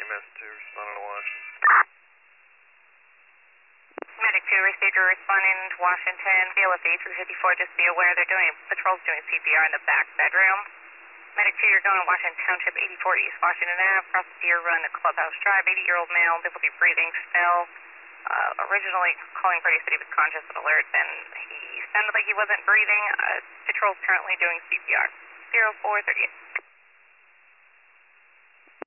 EMS 2 responding to Washington. Medic 2 received your responding to Washington. BLFE 354, just be aware they're doing patrols doing CPR in the back bedroom. Medic 2, you're going Washington Township 84 East Washington Ave, across the Deer Run to Clubhouse Drive. 80-year-old male, difficulty breathing still. Originally calling Party City with conscious but alert, and he sounded like he wasn't breathing. Patrol's currently doing CPR. 0438.